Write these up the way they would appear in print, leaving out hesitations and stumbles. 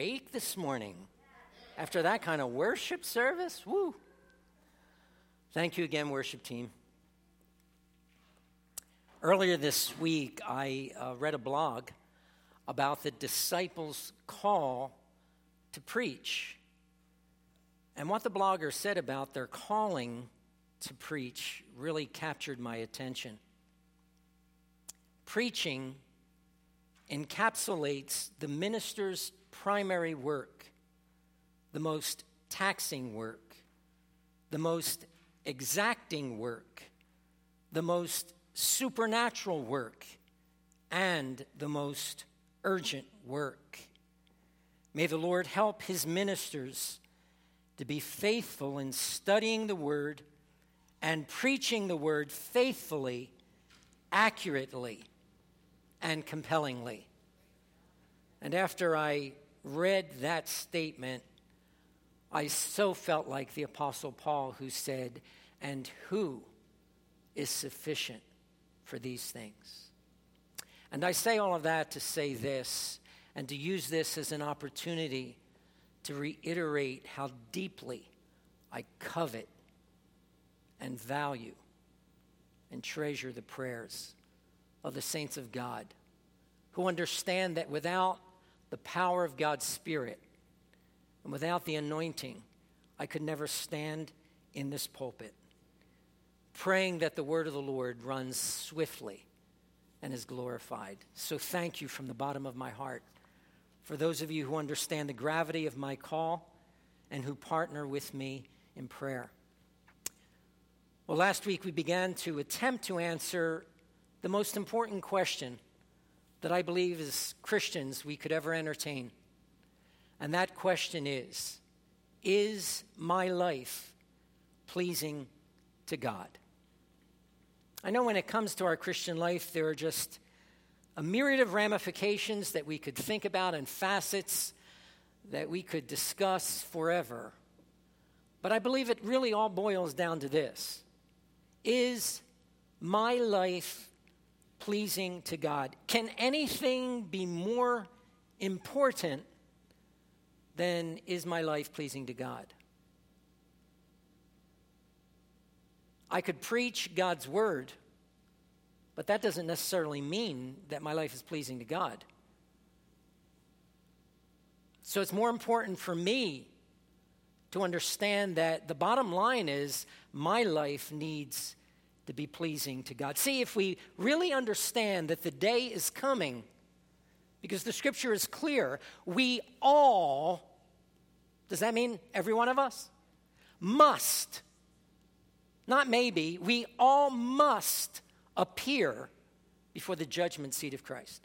Awake this morning after that kind of worship service. Woo! Thank you again, worship team. Earlier this week, I read a blog about the disciples' call to preach. And what the blogger said about their calling to preach really captured my attention. Preaching encapsulates the minister's primary work, the most taxing work, the most exacting work, the most supernatural work, and the most urgent work. May the Lord help his ministers to be faithful in studying the word and preaching the word faithfully, accurately, and compellingly. And after I read that statement, I so felt like the Apostle Paul, who said, "And who is sufficient for these things?" And I say all of that to say this, and to use this as an opportunity to reiterate how deeply I covet and value and treasure the prayers of the saints of God, who understand that without the power of God's Spirit and without the anointing, I could never stand in this pulpit, praying that the word of the Lord runs swiftly and is glorified. So thank you from the bottom of my heart for those of you who understand the gravity of my call and who partner with me in prayer. Well, last week we began to attempt to answer the most important question that I believe as Christians we could ever entertain. And that question is my life pleasing to God? I know when it comes to our Christian life, there are just a myriad of ramifications that we could think about and facets that we could discuss forever. But I believe it really all boils down to this: is my life pleasing to God? Can anything be more important than is my life pleasing to God? I could preach God's word, but that doesn't necessarily mean that my life is pleasing to God. So it's more important for me to understand that the bottom line is my life needs to be pleasing to God. See, if we really understand that the day is coming, because the scripture is clear, we all, does that mean every one of us? Must, not maybe, we all must appear before the judgment seat of Christ.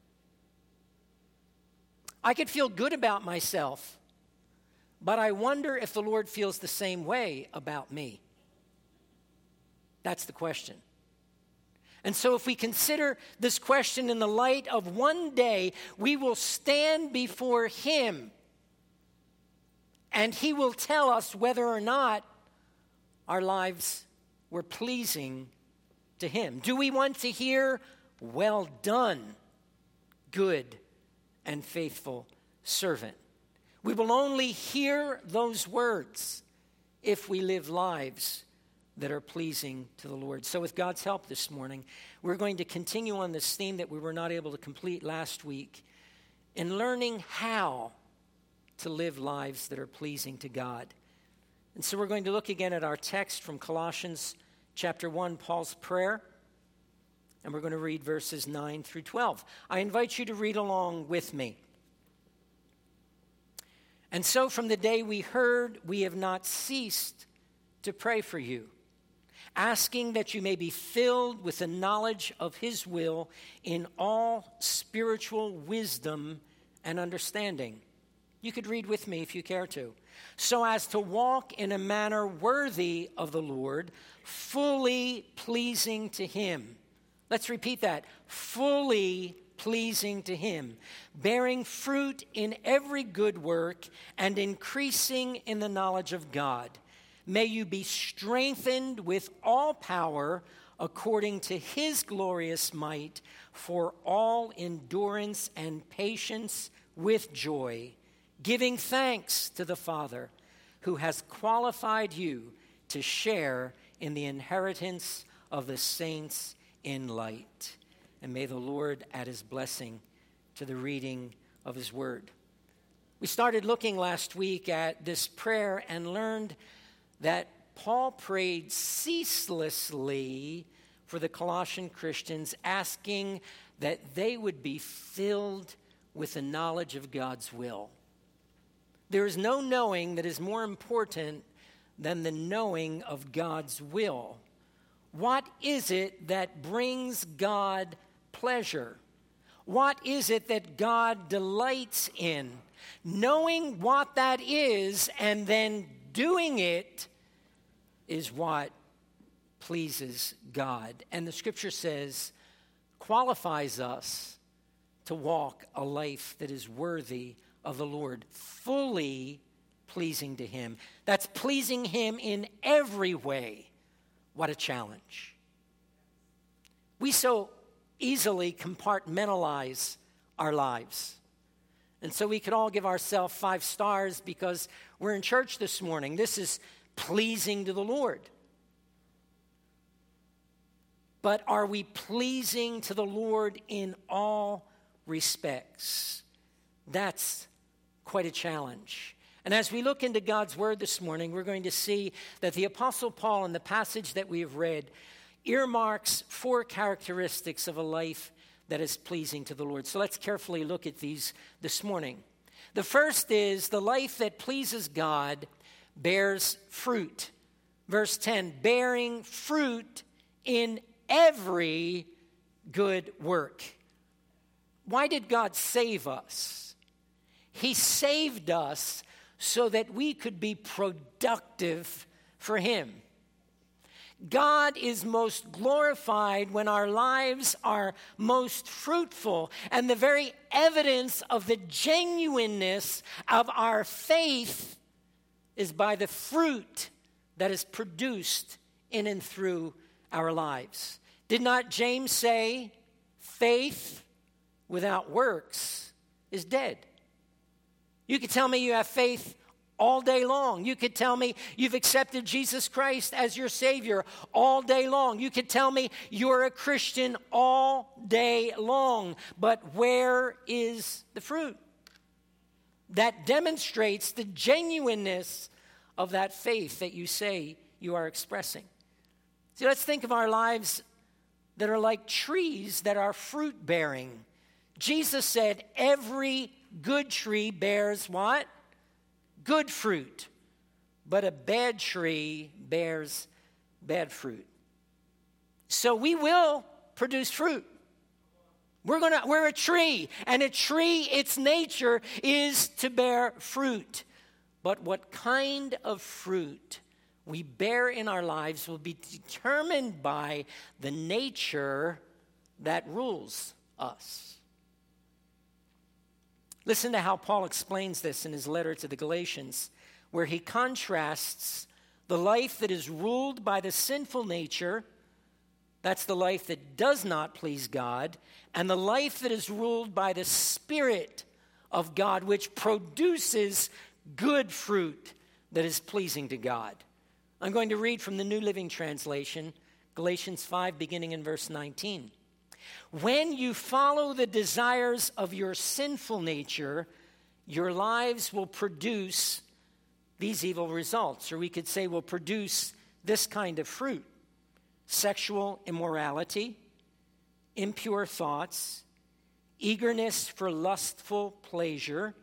I could feel good about myself, but I wonder if the Lord feels the same way about me. That's the question. And so if we consider this question in the light of one day we will stand before him and he will tell us whether or not our lives were pleasing to him. Do we want to hear, "Well done, good and faithful servant"? We will only hear those words if we live lives that are pleasing to the Lord. So with God's help this morning, we're going to continue on this theme that we were not able to complete last week in learning how to live lives that are pleasing to God. And so we're going to look again at our text from Colossians chapter 1, Paul's prayer, and we're going to read verses 9 through 12. I invite you to read along with me. "And so from the day we heard, we have not ceased to pray for you, asking that you may be filled with the knowledge of his will in all spiritual wisdom and understanding." You could read with me if you care to. "So as to walk in a manner worthy of the Lord, fully pleasing to him." Let's repeat that. Fully pleasing to him, bearing fruit in every good work and increasing in the knowledge of God. May you be strengthened with all power according to his glorious might, for all endurance and patience with joy, giving thanks to the Father who has qualified you to share in the inheritance of the saints in light. And may the Lord add his blessing to the reading of his word. We started looking last week at this prayer and learned that Paul prayed ceaselessly for the Colossian Christians, asking that they would be filled with the knowledge of God's will. There is no knowing that is more important than the knowing of God's will. What is it that brings God pleasure? What is it that God delights in? Knowing what that is and then doing it is what pleases God. And the scripture says, qualifies us to walk a life that is worthy of the Lord, fully pleasing to him. That's pleasing him in every way. What a challenge. We so easily compartmentalize our lives. And so we could all give ourselves 5 stars because we're in church this morning. This is pleasing to the Lord. But are we pleasing to the Lord in all respects? That's quite a challenge. And as we look into God's word this morning, we're going to see that the Apostle Paul, in the passage that we have read, earmarks 4 characteristics of a life that is pleasing to the Lord. So let's carefully look at these this morning. The first is the life that pleases God bears fruit. Verse 10, bearing fruit in every good work. Why did God save us? He saved us so that we could be productive for him. God is most glorified when our lives are most fruitful. And the very evidence of the genuineness of our faith is by the fruit that is produced in and through our lives. Did not James say, faith without works is dead? You could tell me you have faith all day long. You could tell me you've accepted Jesus Christ as your Savior all day long. You could tell me you're a Christian all day long. But where is the fruit that demonstrates the genuineness of that faith that you say you are expressing? See, let's think of our lives that are like trees that are fruit-bearing. Jesus said every good tree bears what? Good fruit. But a bad tree bears bad fruit. So we will produce fruit. We're a tree, and a tree, its nature is to bear fruit. But what kind of fruit we bear in our lives will be determined by the nature that rules us. Listen to how Paul explains this in his letter to the Galatians, where he contrasts the life that is ruled by the sinful nature, that's the life that does not please God, and the life that is ruled by the Spirit of God, which produces good fruit that is pleasing to God. I'm going to read from the New Living Translation, Galatians 5, beginning in verse 19. When you follow the desires of your sinful nature, your lives will produce these evil results, or we could say will produce this kind of fruit: sexual immorality, impure thoughts, eagerness for lustful pleasure,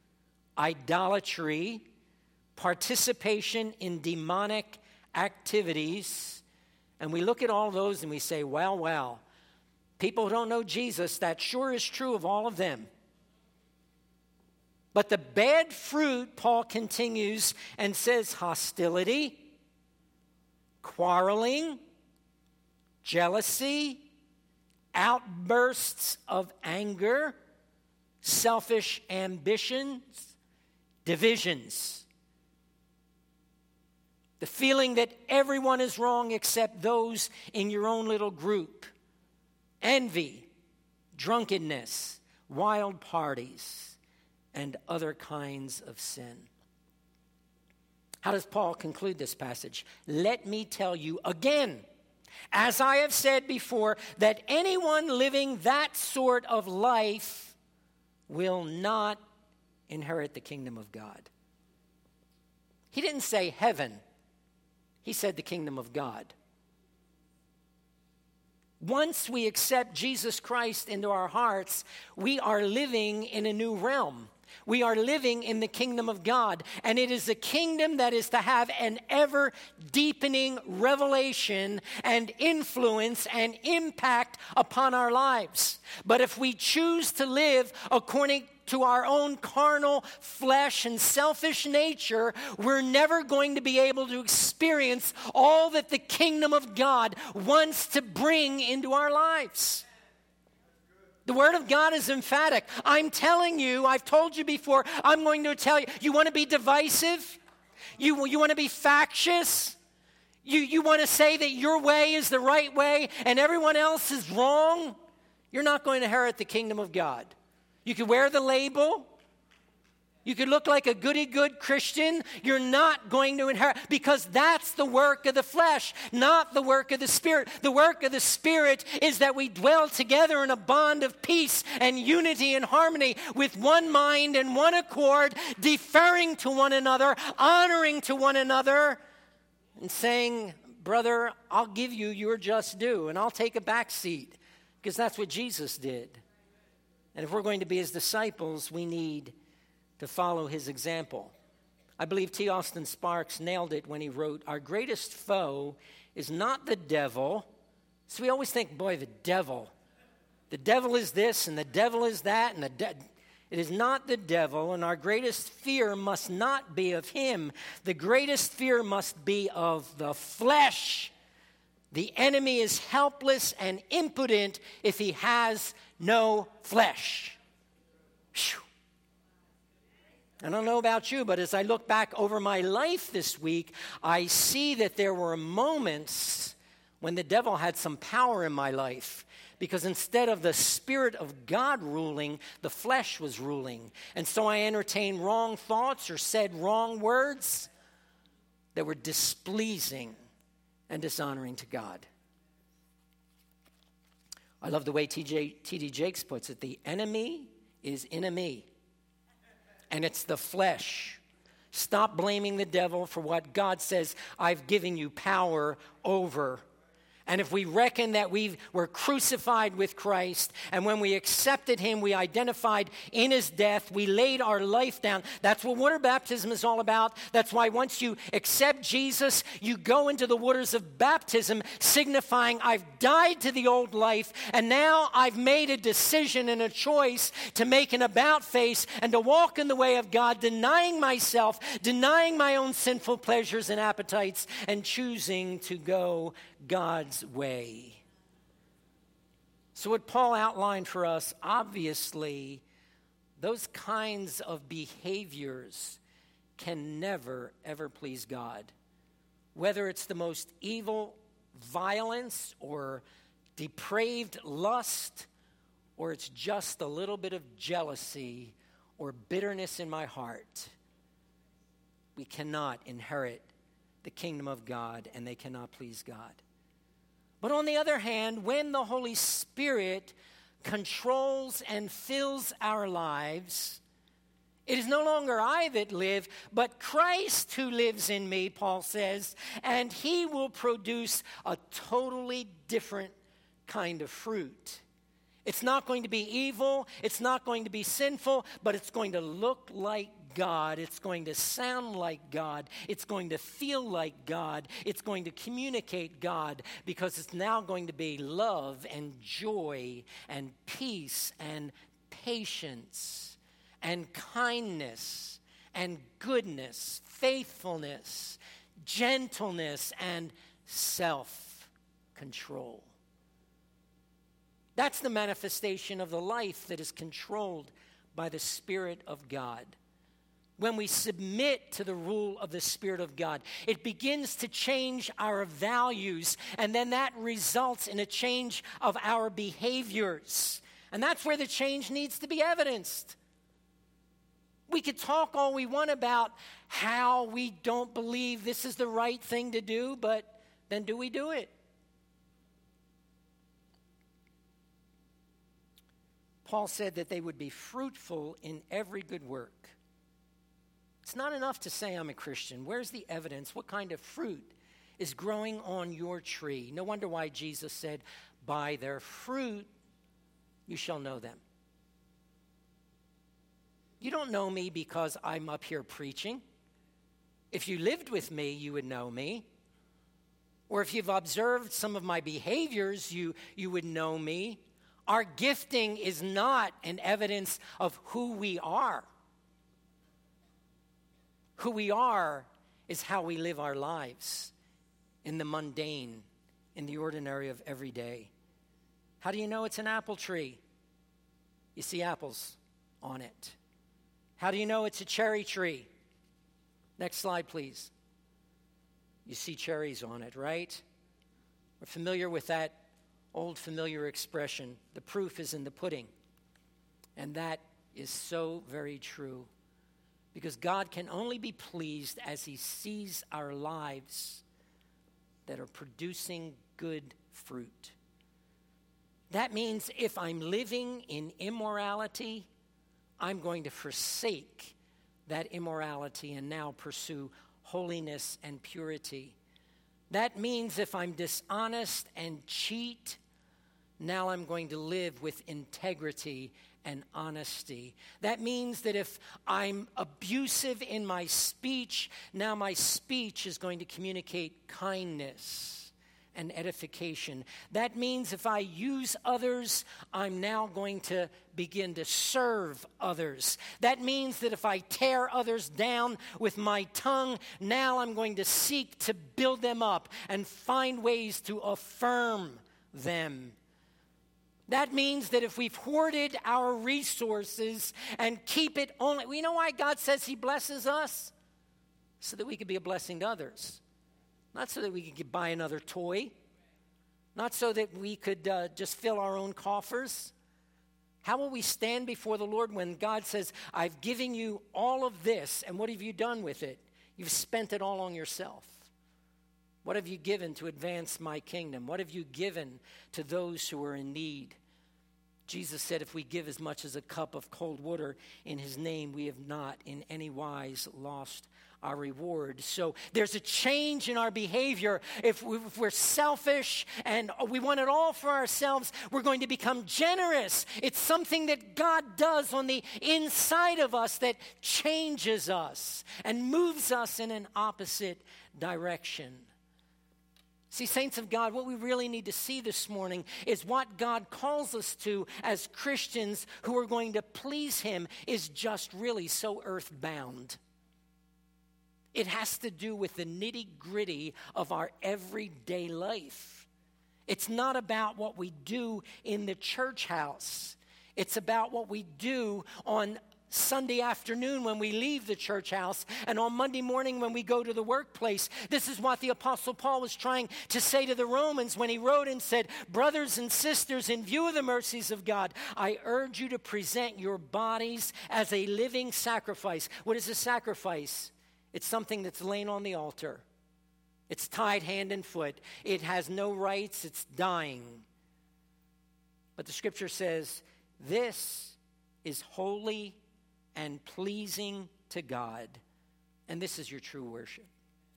idolatry, participation in demonic activities. And we look at all those and we say, well, people who don't know Jesus, that sure is true of all of them. But the bad fruit, Paul continues and says, hostility, quarreling, jealousy, outbursts of anger, selfish ambitions, divisions. The feeling that everyone is wrong except those in your own little group. Envy, drunkenness, wild parties, and other kinds of sin. How does Paul conclude this passage? Let me tell you again, as I have said before, that anyone living that sort of life will not inherit the kingdom of God. He didn't say heaven. He said the kingdom of God. Once we accept Jesus Christ into our hearts, we are living in a new realm. We are living in the kingdom of God, and it is a kingdom that is to have an ever-deepening revelation and influence and impact upon our lives. But if we choose to live according to our own carnal flesh and selfish nature, we're never going to be able to experience all that the kingdom of God wants to bring into our lives. The Word of God is emphatic. I'm telling you, I've told you before, I'm going to tell you, you want to be divisive? You want to be factious? You want to say that your way is the right way and everyone else is wrong? You're not going to inherit the kingdom of God. You could wear the label. You could look like a goody-good Christian. You're not going to inherit, because that's the work of the flesh, not the work of the Spirit. The work of the Spirit is that we dwell together in a bond of peace and unity and harmony with one mind and one accord, deferring to one another, honoring to one another, and saying, brother, I'll give you your just due, and I'll take a back seat, because that's what Jesus did. And if we're going to be his disciples, we need to follow his example. I believe T. Austin Sparks nailed it when he wrote, our greatest foe is not the devil. So we always think, boy, the devil is this and the devil is that. It is not the devil, and our greatest fear must not be of him. The greatest fear must be of the flesh. The enemy is helpless and impotent if he has no flesh. Whew. I don't know about you, but as I look back over my life this week, I see that there were moments when the devil had some power in my life, because instead of the Spirit of God ruling, the flesh was ruling. And so I entertained wrong thoughts or said wrong words that were displeasing and dishonoring to God. I love the way T.D. Jakes puts it. The enemy is in me, and it's the flesh. Stop blaming the devil for what God says I've given you power over. And if we reckon that we were crucified with Christ, and when we accepted him, we identified in his death, we laid our life down. That's what water baptism is all about. That's why once you accept Jesus, you go into the waters of baptism, signifying I've died to the old life, and now I've made a decision and a choice to make an about face and to walk in the way of God, denying myself, denying my own sinful pleasures and appetites, and choosing to go God's way. So what Paul outlined for us, obviously, those kinds of behaviors can never, ever please God. Whether it's the most evil violence or depraved lust, or it's just a little bit of jealousy or bitterness in my heart, we cannot inherit the kingdom of God, and they cannot please God. But on the other hand, when the Holy Spirit controls and fills our lives, it is no longer I that live, but Christ who lives in me, Paul says, and he will produce a totally different kind of fruit. It's not going to be evil, it's not going to be sinful, but it's going to look like God, it's going to sound like God, it's going to feel like God, it's going to communicate God, because it's now going to be love and joy and peace and patience and kindness and goodness, faithfulness, gentleness, and self-control. That's the manifestation of the life that is controlled by the Spirit of God. When we submit to the rule of the Spirit of God, it begins to change our values, and then that results in a change of our behaviors. And that's where the change needs to be evidenced. We could talk all we want about how we don't believe this is the right thing to do, but then do we do it? Paul said that they would be fruitful in every good work. It's not enough to say I'm a Christian. Where's the evidence? What kind of fruit is growing on your tree? No wonder why Jesus said, by their fruit you shall know them. You don't know me because I'm up here preaching. If you lived with me, you would know me. Or if you've observed some of my behaviors, you would know me. Our gifting is not an evidence of who we are. Who we are is how we live our lives in the mundane, in the ordinary of every day. How do you know it's an apple tree? You see apples on it. How do you know it's a cherry tree? Next slide, please. You see cherries on it, right? We're familiar with that old familiar expression, the proof is in the pudding. And that is so very true. Because God can only be pleased as he sees our lives that are producing good fruit. That means if I'm living in immorality, I'm going to forsake that immorality and now pursue holiness and purity. That means if I'm dishonest and cheat, now I'm going to live with integrity and honesty. That means that if I'm abusive in my speech, now my speech is going to communicate kindness and edification. That means if I use others, I'm now going to begin to serve others. That means that if I tear others down with my tongue, now I'm going to seek to build them up and find ways to affirm them. That means that if we've hoarded our resources and keep it only, you know why God says he blesses us? So that we could be a blessing to others. Not so that we could buy another toy. Not so that we could just fill our own coffers. How will we stand before the Lord when God says, I've given you all of this, and what have you done with it? You've spent it all on yourself. What have you given to advance my kingdom? What have you given to those who are in need? Jesus said, if we give as much as a cup of cold water in his name, we have not in any wise lost our reward. So there's a change in our behavior. If we're selfish and we want it all for ourselves, we're going to become generous. It's something that God does on the inside of us that changes us and moves us in an opposite direction. See, saints of God, what we really need to see this morning is what God calls us to as Christians who are going to please him is just really so earthbound. It has to do with the nitty-gritty of our everyday life. It's not about what we do in the church house. It's about what we do on Sunday afternoon when we leave the church house and on Monday morning when we go to the workplace. This is what the Apostle Paul was trying to say to the Romans when he wrote and said, brothers and sisters, in view of the mercies of God, I urge you to present your bodies as a living sacrifice. What is a sacrifice? It's something that's laid on the altar. It's tied hand and foot. It has no rights. It's dying. But the scripture says, this is holy and pleasing to God. And this is your true worship.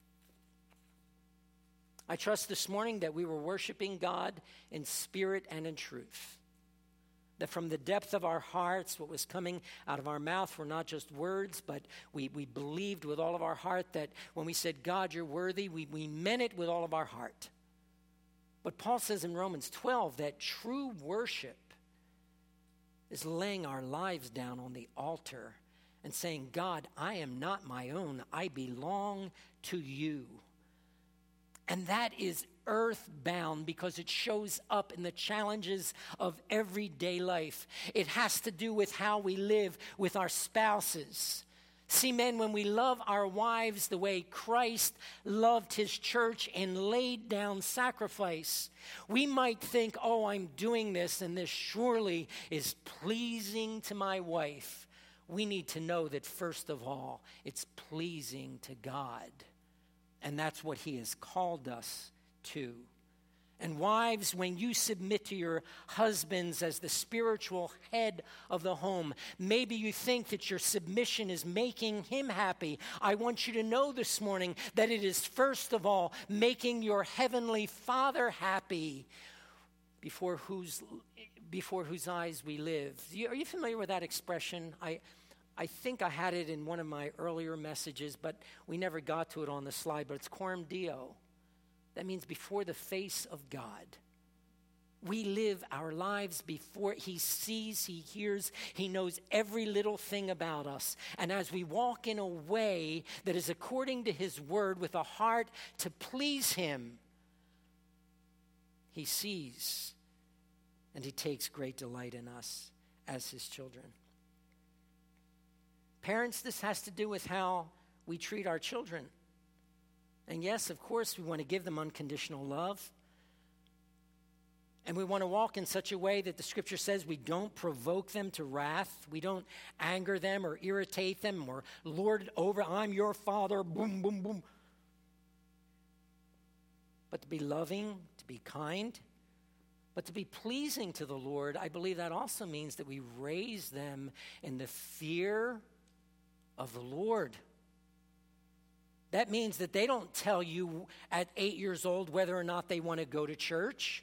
I trust this morning that we were worshiping God in spirit and in truth. That from the depth of our hearts, what was coming out of our mouth were not just words, but we believed with all of our heart that when we said, God, you're worthy, we meant it with all of our heart. But Paul says in Romans 12 that true worship is laying our lives down on the altar and saying, God, I am not my own. I belong to you. And that is earthbound because it shows up in the challenges of everyday life. It has to do with how we live with our spouses. See, men, when we love our wives the way Christ loved his church and laid down sacrifice, we might think, oh, I'm doing this and this surely is pleasing to my wife. we need to know that first of all, it's pleasing to God. And that's what he has called us to. And wives, when you submit to your husbands as the spiritual head of the home, maybe you think that your submission is making him happy. I want you to know this morning that it is first of all making your heavenly Father happy, before whose eyes we live. Are you familiar with that expression? I think I had it in one of my earlier messages, but we never got to it on the slide, but it's coram Deo. That means before the face of God. We live our lives before he sees, he hears, he knows every little thing about us. And as we walk in a way that is according to his word with a heart to please him, he sees and he takes great delight in us as his children. Parents, this has to do with how we treat our children. And yes, of course, we want to give them unconditional love. And we want to walk in such a way that the scripture says we don't provoke them to wrath. We don't anger them or irritate them or lord it over. I'm your father, boom, boom, boom. But to be loving, to be kind, but to be pleasing to the Lord, I believe that also means that we raise them in the fear of the Lord. That means that they don't tell you at 8 years old whether or not they want to go to church.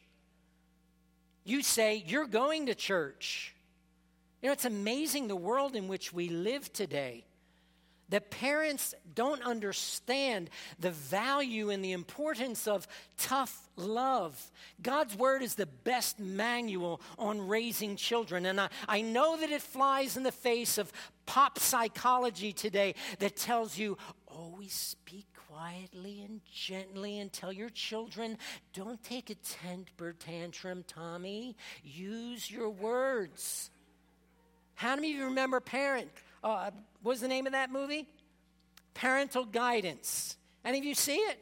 You say, you're going to church. You know, it's amazing the world in which we live today. The parents don't understand the value and the importance of tough love. God's word is the best manual on raising children. And I know that it flies in the face of pop psychology today that tells you, always speak quietly and gently and tell your children, don't take a temper tantrum, Tommy. Use your words. How many of you remember what was the name of that movie? Parental Guidance. Any of you see it?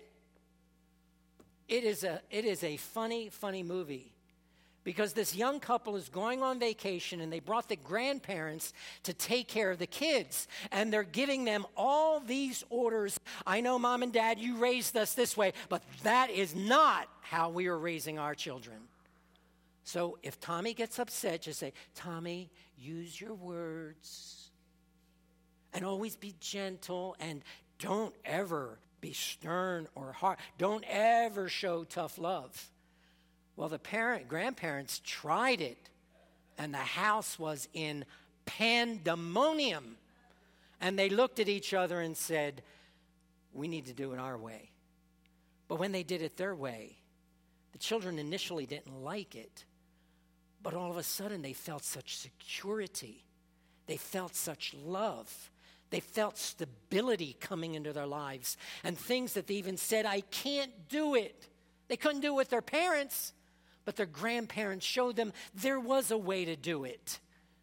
It is a funny, funny movie. Because this young couple is going on vacation and they brought the grandparents to take care of the kids. And they're giving them all these orders. I know, Mom and Dad, you raised us this way, but that is not how we are raising our children. So if Tommy gets upset, just say, Tommy, use your words. And always be gentle and don't ever be stern or hard. Don't ever show tough love. Well, the grandparents tried it, and the house was in pandemonium. And they looked at each other and said, we need to do it our way. But when they did it their way, the children initially didn't like it. But all of a sudden, they felt such security. They felt such love. They felt stability coming into their lives. And things that they even said, I can't do it. They couldn't do it with their parents. But their grandparents showed them there was a way to do it.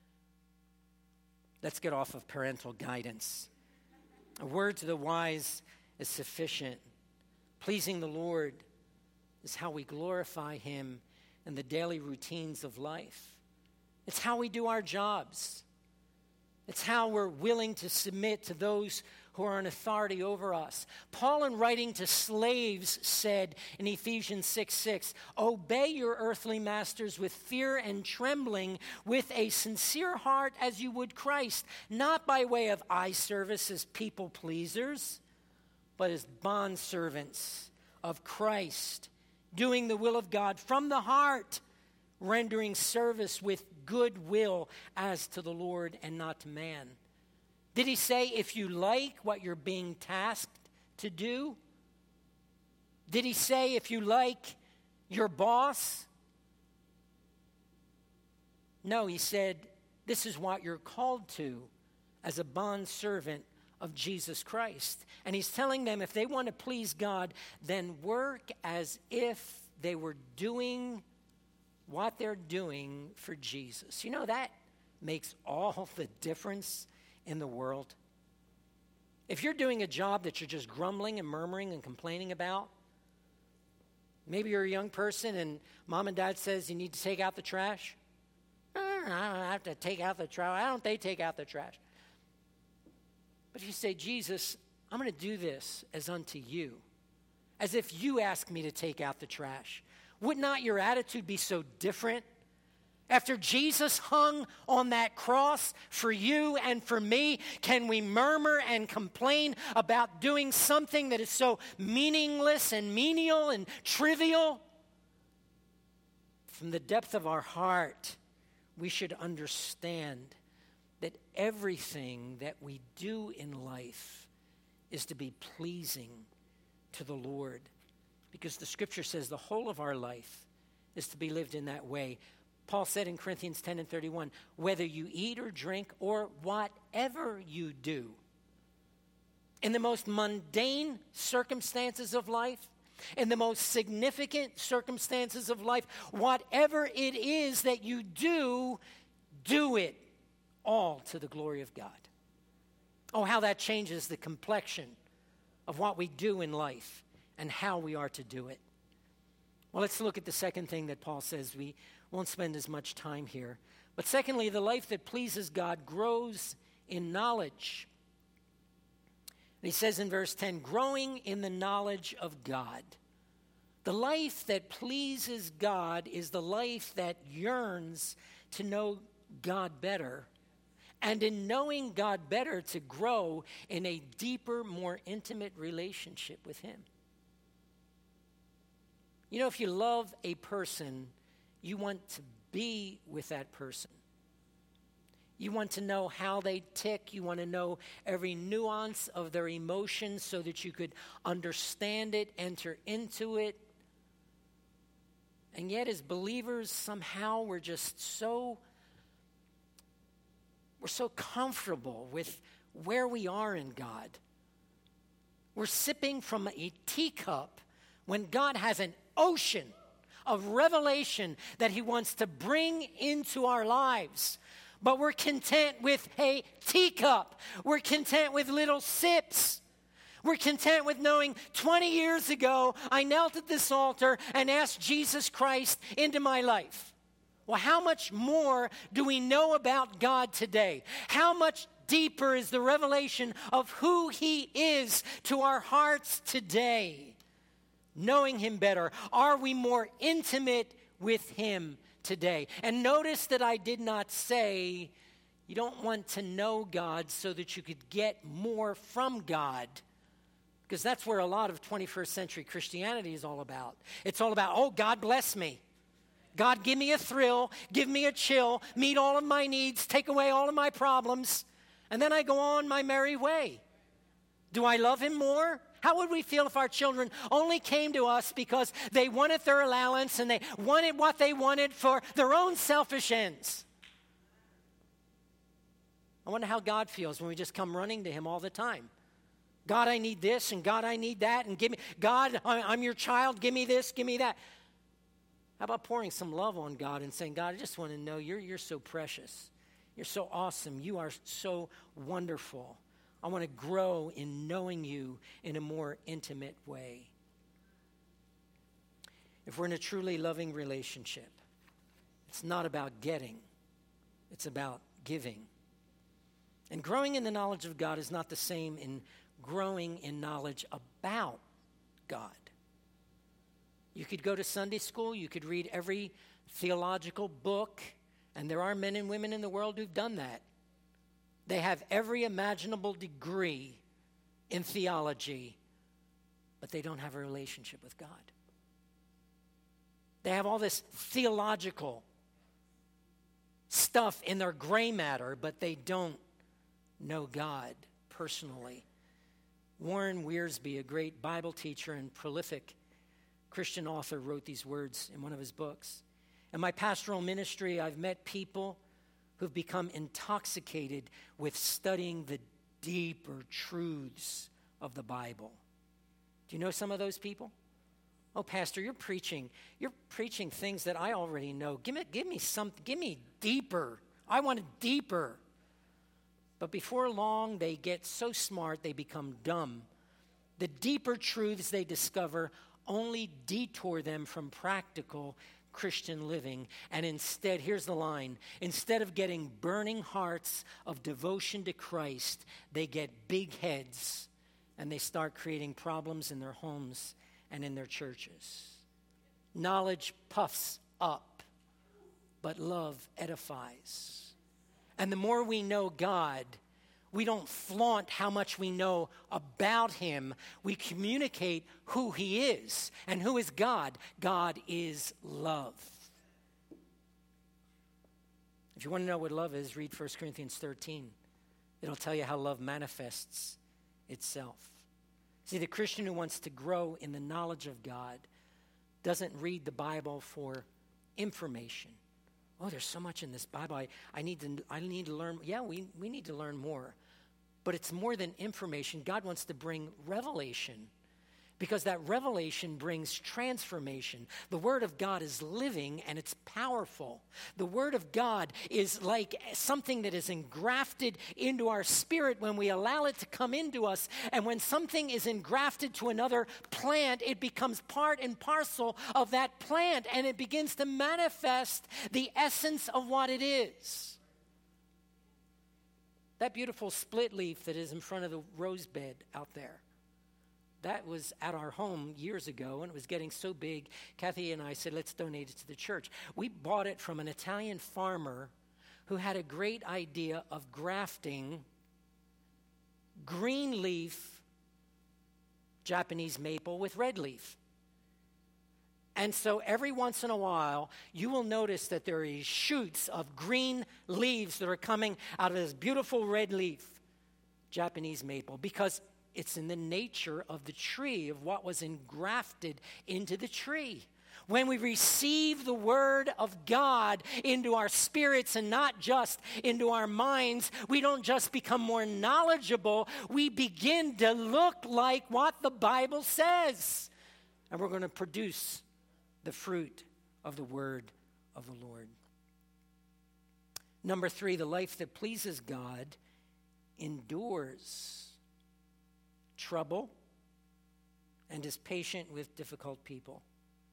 Let's get off of parental guidance. A word to the wise is sufficient. Pleasing the Lord is how we glorify him in the daily routines of life. It's how we do our jobs. It's how we're willing to submit to those who are in authority over us. Paul, in writing to slaves, said in Ephesians 6:6, obey your earthly masters with fear and trembling, with a sincere heart as you would Christ, not by way of eye service as people pleasers, but as bondservants of Christ, doing the will of God from the heart, rendering service with good will as to the Lord and not to man. Did he say if you like what you're being tasked to do? Did he say if you like your boss? No, he said this is what you're called to as a bondservant of Jesus Christ. And he's telling them if they want to please God, then work as if they were doing what they're doing for Jesus. You know, that makes all the difference in the world. If you're doing a job that you're just grumbling and murmuring and complaining about, maybe you're a young person and Mom and Dad says you need to take out the trash. I don't have to take out the trash. Why don't they take out the trash? But if you say, Jesus, I'm going to do this as unto you, as if you ask me to take out the trash, would not your attitude be so different? After Jesus hung on that cross for you and for me, can we murmur and complain about doing something that is so meaningless and menial and trivial? From the depth of our heart, we should understand that everything that we do in life is to be pleasing to the Lord, because the scripture says the whole of our life is to be lived in that way. Paul said in Corinthians 10:31, whether you eat or drink or whatever you do, in the most mundane circumstances of life, in the most significant circumstances of life, whatever it is that you do, do it all to the glory of God. Oh, how that changes the complexion of what we do in life and how we are to do it. Well, let's look at the second thing that Paul says. We won't spend as much time here. But secondly, the life that pleases God grows in knowledge. And he says in verse 10, growing in the knowledge of God. The life that pleases God is the life that yearns to know God better, and in knowing God better, to grow in a deeper, more intimate relationship with him. You know, if you love a person, you want to be with that person. You want to know how they tick. You want to know every nuance of their emotions so that you could understand it, enter into it. And yet, as believers, somehow we're so comfortable with where we are in God. We're sipping from a teacup when God has an ocean of revelation that he wants to bring into our lives. But we're content with a teacup. We're content with little sips. We're content with knowing 20 years ago I knelt at this altar and asked Jesus Christ into my life. Well, how much more do we know about God today? How much deeper is the revelation of who he is to our hearts today? Knowing him better, are we more intimate with him today? And notice that I did not say you don't want to know God so that you could get more from God, because that's where a lot of 21st century Christianity is all about. It's all about, oh, God bless me. God, give me a thrill, give me a chill, meet all of my needs, take away all of my problems, and then I go on my merry way. Do I love him more? How would we feel if our children only came to us because they wanted their allowance and they wanted what they wanted for their own selfish ends? I wonder how God feels when we just come running to him all the time. God, I need this, and God, I need that, and give me, God, I'm your child, give me this, give me that. How about pouring some love on God and saying, God, I just want to know you're so precious. You're so awesome. You are so wonderful. I want to grow in knowing you in a more intimate way. If we're in a truly loving relationship, it's not about getting, it's about giving. And growing in the knowledge of God is not the same in growing in knowledge about God. You could go to Sunday school, you could read every theological book, and there are men and women in the world who've done that. They have every imaginable degree in theology, but they don't have a relationship with God. They have all this theological stuff in their gray matter, but they don't know God personally. Warren Wiersbe, a great Bible teacher and prolific Christian author, wrote these words in one of his books. In my pastoral ministry, I've met people who've become intoxicated with studying the deeper truths of the Bible. Do you know some of those people? Oh, Pastor, you're preaching things that I already know. Give me deeper. I want it deeper. But before long, they get so smart they become dumb. The deeper truths they discover only detour them from practical Christian living. And instead, here's the line, instead of getting burning hearts of devotion to Christ, they get big heads and they start creating problems in their homes and in their churches. Knowledge puffs up, but love edifies. And the more we know God, we don't flaunt how much we know about him. We communicate who he is. And who is God? God is love. If you want to know what love is, read 1 Corinthians 13. It'll tell you how love manifests itself. See, the Christian who wants to grow in the knowledge of God doesn't read the Bible for information. Oh, there's so much in this Bible. I need to learn. Yeah, we need to learn more. But it's more than information. God wants to bring revelation, because that revelation brings transformation. The Word of God is living and it's powerful. The Word of God is like something that is engrafted into our spirit when we allow it to come into us. And when something is engrafted to another plant, it becomes part and parcel of that plant, and it begins to manifest the essence of what it is. That beautiful split leaf that is in front of the rose bed out there, that was at our home years ago, and it was getting so big, Kathy and I said, let's donate it to the church. We bought it from an Italian farmer who had a great idea of grafting green leaf Japanese maple with red leaf. And so every once in a while, you will notice that there are shoots of green leaves that are coming out of this beautiful red leaf Japanese maple, because it's in the nature of the tree, of what was engrafted into the tree. When we receive the Word of God into our spirits and not just into our minds, we don't just become more knowledgeable, we begin to look like what the Bible says. And we're going to produce the fruit of the Word of the Lord. Number 3, the life that pleases God endures trouble and is patient with difficult people.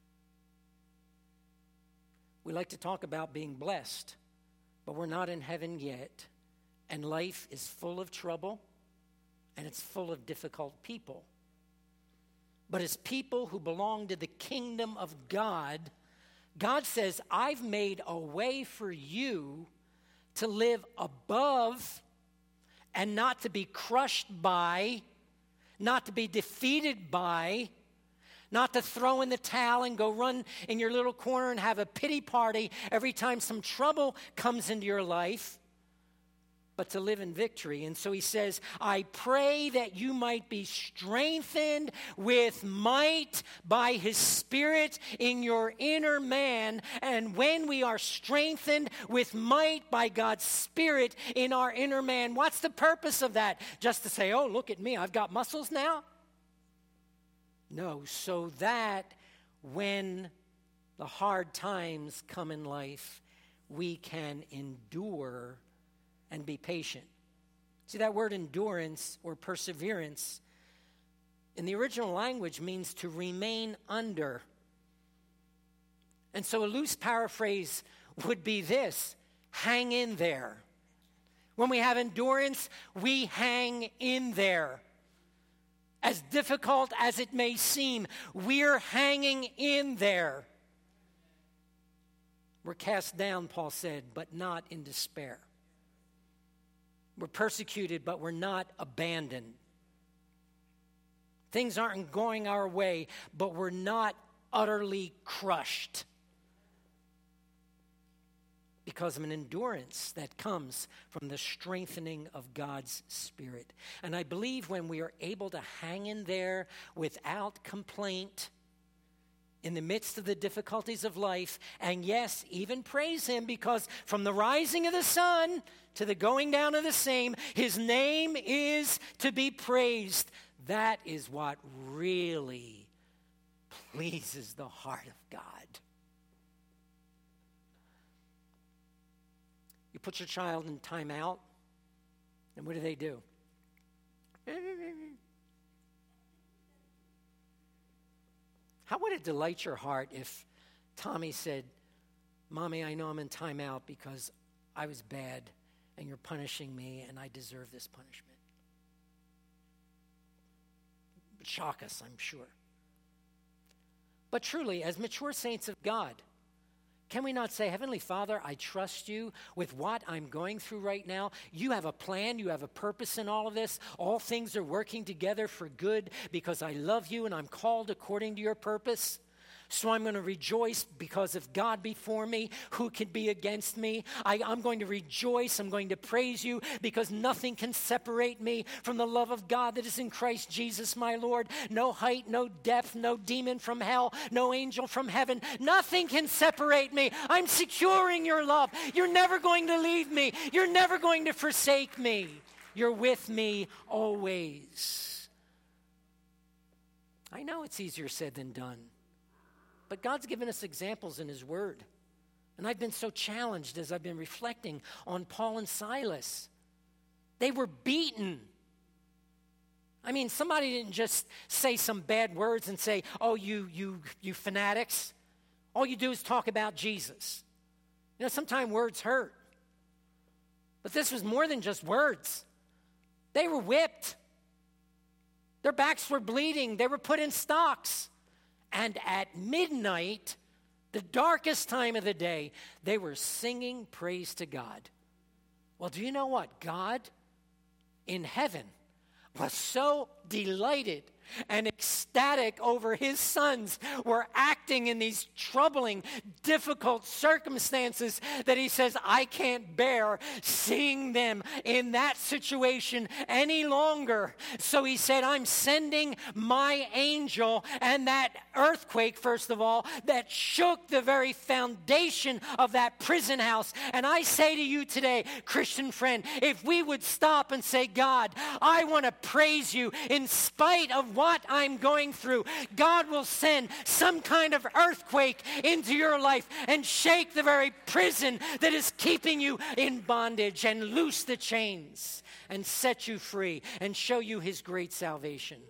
We like to talk about being blessed, but we're not in heaven yet, and life is full of trouble and it's full of difficult people. But as people who belong to the kingdom of God, God says, I've made a way for you to live above and not to be crushed by, not to be defeated by, not to throw in the towel and go run in your little corner and have a pity party every time some trouble comes into your life, but to live in victory. And so he says, I pray that you might be strengthened with might by his Spirit in your inner man. And when we are strengthened with might by God's Spirit in our inner man, what's the purpose of that? Just to say, oh, look at me, I've got muscles now? No, so that when the hard times come in life, we can endure and be patient. See, that word endurance or perseverance in the original language means to remain under. And so a loose paraphrase would be this: hang in there. When we have endurance, we hang in there. As difficult as it may seem, we're hanging in there. We're cast down, Paul said, but not in despair. We're persecuted, but we're not abandoned. Things aren't going our way, but we're not utterly crushed. Because of an endurance that comes from the strengthening of God's Spirit. And I believe when we are able to hang in there without complaint, in the midst of the difficulties of life, and yes, even praise him, because from the rising of the sun to the going down of the same, his name is to be praised. That is what really pleases the heart of God. You put your child in timeout, and what do? How would it delight your heart if Tommy said, Mommy, I know I'm in timeout because I was bad and you're punishing me and I deserve this punishment. It would shock us, I'm sure. But truly, as mature saints of God, can we not say, Heavenly Father, I trust you with what I'm going through right now. You have a plan. You have a purpose in all of this. All things are working together for good because I love you and I'm called according to your purpose. So I'm going to rejoice because if God be for me, who can be against me? I'm going to rejoice. I'm going to praise you because nothing can separate me from the love of God that is in Christ Jesus, my Lord. No height, no depth, no demon from hell, no angel from heaven. Nothing can separate me. I'm secure in your love. You're never going to leave me. You're never going to forsake me. You're with me always. I know it's easier said than done. But God's given us examples in his word. And I've been so challenged as I've been reflecting on Paul and Silas. They were beaten. I mean, somebody didn't just say some bad words and say, oh, you fanatics. All you do is talk about Jesus. You know, sometimes words hurt. But this was more than just words. They were whipped. Their backs were bleeding. They were put in stocks. And at midnight, the darkest time of the day, they were singing praise to God. Well, do you know what? God in heaven was so delighted and ecstatic over his sons were acting in these troubling, difficult circumstances that he says, I can't bear seeing them in that situation any longer. So he said, I'm sending my angel, and that earthquake, first of all, that shook the very foundation of that prison house. And I say to you today, Christian friend, if we would stop and say, God, I want to praise you in spite of what I'm going through, God will send some kind of earthquake into your life and shake the very prison that is keeping you in bondage and loose the chains and set you free and show you his great salvation.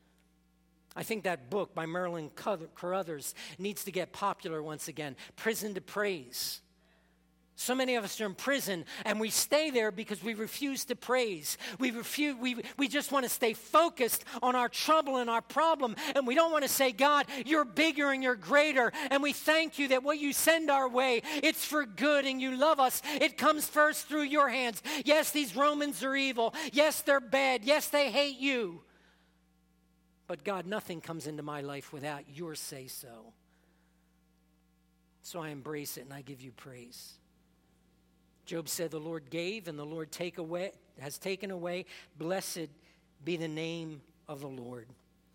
I think that book by Merlin Carothers needs to get popular once again, Prison to Praise. So many of us are in prison, and we stay there because we refuse to praise. We just want to stay focused on our trouble and our problem, and we don't want to say, God, you're bigger and you're greater, and we thank you that what you send our way, it's for good, and you love us. It comes first through your hands. Yes, these Romans are evil. Yes, they're bad. Yes, they hate you. But God, nothing comes into my life without your say-so. So I embrace it, and I give you praise. Job said, the Lord gave and the Lord has taken away. Blessed be the name of the Lord.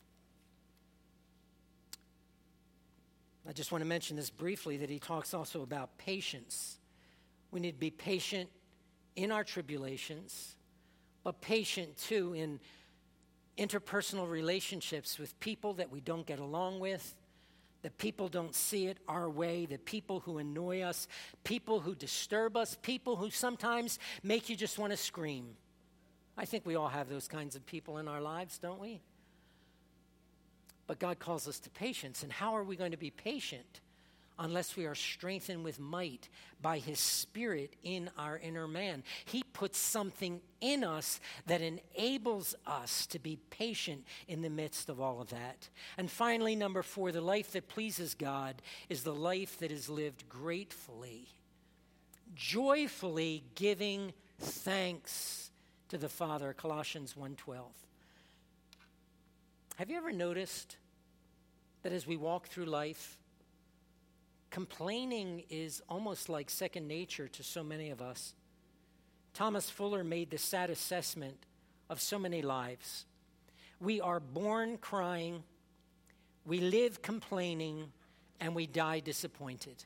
I just want to mention this briefly, that he talks also about patience. We need to be patient in our tribulations, but patient too in interpersonal relationships with people that we don't get along with, that people don't see it our way, that people who annoy us, people who disturb us, people who sometimes make you just want to scream. I think we all have those kinds of people in our lives, don't we? But God calls us to patience. And how are we going to be patient unless we are strengthened with might by his Spirit in our inner man? He puts something in us that enables us to be patient in the midst of all of that. And finally, number 4, the life that pleases God is the life that is lived gratefully, joyfully giving thanks to the Father, Colossians 1:12. Have you ever noticed that as we walk through life, complaining is almost like second nature to so many of us? Thomas Fuller made the sad assessment of so many lives. We are born crying, we live complaining, and we die disappointed.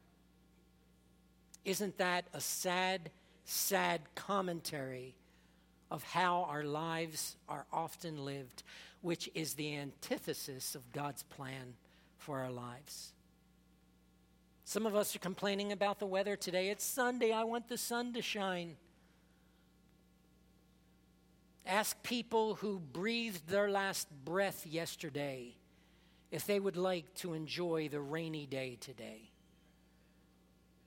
Isn't that a sad, sad commentary of how our lives are often lived, which is the antithesis of God's plan for our lives? Some of us are complaining about the weather today. It's Sunday. I want the sun to shine. Ask people who breathed their last breath yesterday if they would like to enjoy the rainy day today.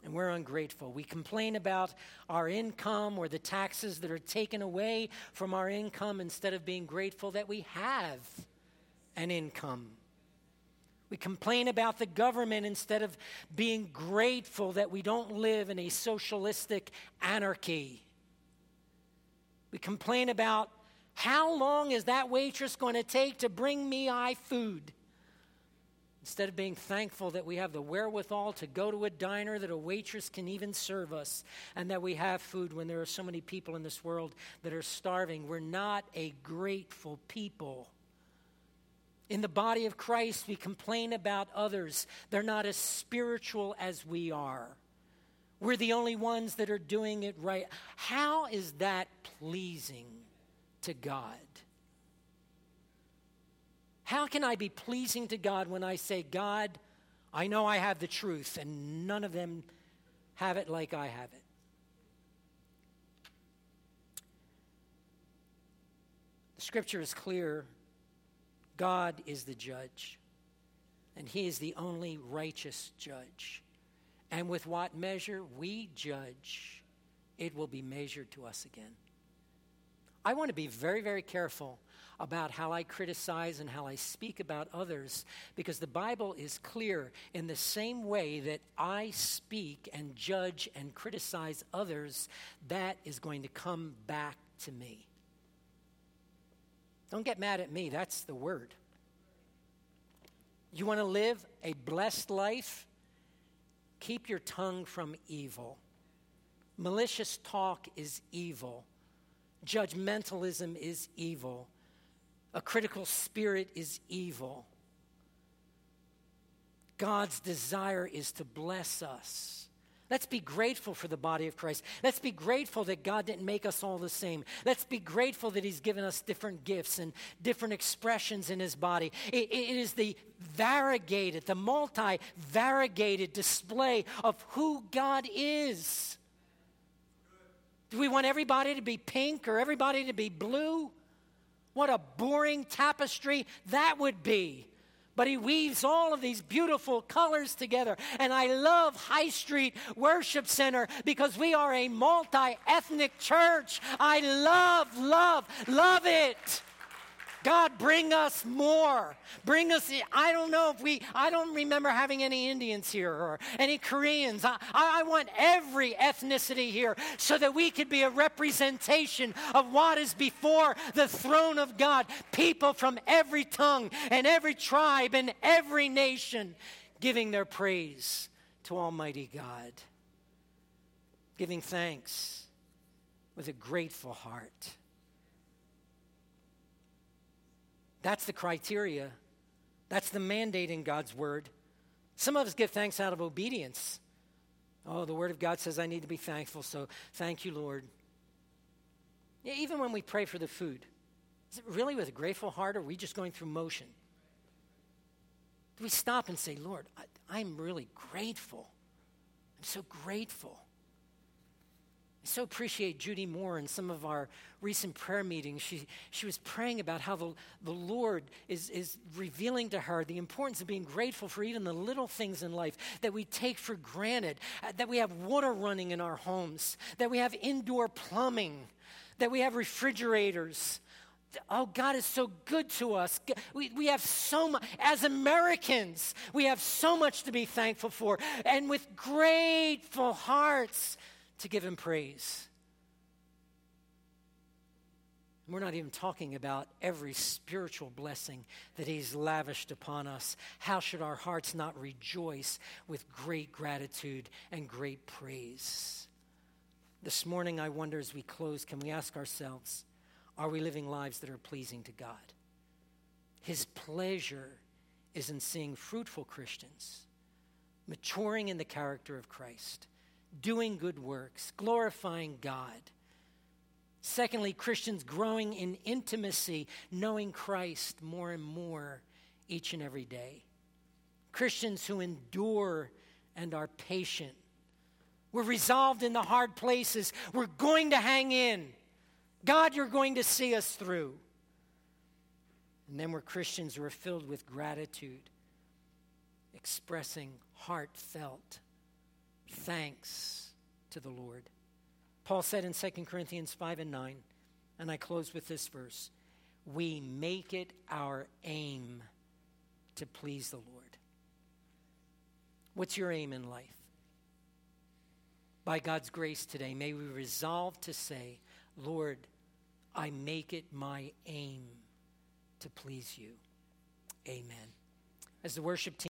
And we're ungrateful. We complain about our income or the taxes that are taken away from our income instead of being grateful that we have an income. We complain about the government instead of being grateful that we don't live in a socialistic anarchy. We complain about how long is that waitress going to take to bring me my food? Instead of being thankful that we have the wherewithal to go to a diner, that a waitress can even serve us, and that we have food when there are so many people in this world that are starving. We're not a grateful people. In the body of Christ, we complain about others. They're not as spiritual as we are. We're the only ones that are doing it right. How is that pleasing to God? How can I be pleasing to God when I say, God, I know I have the truth, and none of them have it like I have it? The scripture is clear. God is the judge, and he is the only righteous judge. And with what measure we judge, it will be measured to us again. I want to be very, very careful about how I criticize and how I speak about others, because the Bible is clear. In the same way that I speak and judge and criticize others, that is going to come back to me. Don't get mad at me. That's the word. You want to live a blessed life? Keep your tongue from evil. Malicious talk is evil. Judgmentalism is evil. A critical spirit is evil. God's desire is to bless us. Let's be grateful for the body of Christ. Let's be grateful that God didn't make us all the same. Let's be grateful that he's given us different gifts and different expressions in his body. It is the variegated, the multi-variegated display of who God is. Do we want everybody to be pink or everybody to be blue? What a boring tapestry that would be. But he weaves all of these beautiful colors together. And I love High Street Worship Center because we are a multi-ethnic church. I love it. God, bring us more. Bring us, I don't remember having any Indians here or any Koreans. I want every ethnicity here so that we could be a representation of what is before the throne of God. People from every tongue and every tribe and every nation giving their praise to Almighty God. Giving thanks with a grateful heart. That's the criteria. That's the mandate in God's word. Some of us give thanks out of obedience. Oh, the word of God says I need to be thankful, so thank you, Lord. Yeah, even when we pray for the food, is it really with a grateful heart, or are we just going through motion? Do we stop and say, Lord, I'm really grateful. I'm so grateful. I so appreciate Judy Moore in some of our recent prayer meetings. She was praying about how the Lord is revealing to her the importance of being grateful for even the little things in life that we take for granted, that we have water running in our homes, that we have indoor plumbing, that we have refrigerators. Oh, God is so good to us. We have so much, as Americans, we have so much to be thankful for, and with grateful hearts to give him praise. We're not even talking about every spiritual blessing that he's lavished upon us. How should our hearts not rejoice with great gratitude and great praise? This morning, I wonder as we close, can we ask ourselves, are we living lives that are pleasing to God? His pleasure is in seeing fruitful Christians maturing in the character of Christ, doing good works, glorifying God. Secondly, Christians growing in intimacy, knowing Christ more and more each and every day. Christians who endure and are patient. We're resolved in the hard places. We're going to hang in. God, you're going to see us through. And then we're Christians who are filled with gratitude, expressing heartfelt thanks to the Lord. Paul said in 2 Corinthians 5:9, and I close with this verse, we make it our aim to please the Lord. What's your aim in life? By God's grace today, may we resolve to say, Lord, I make it my aim to please you. Amen. As the worship team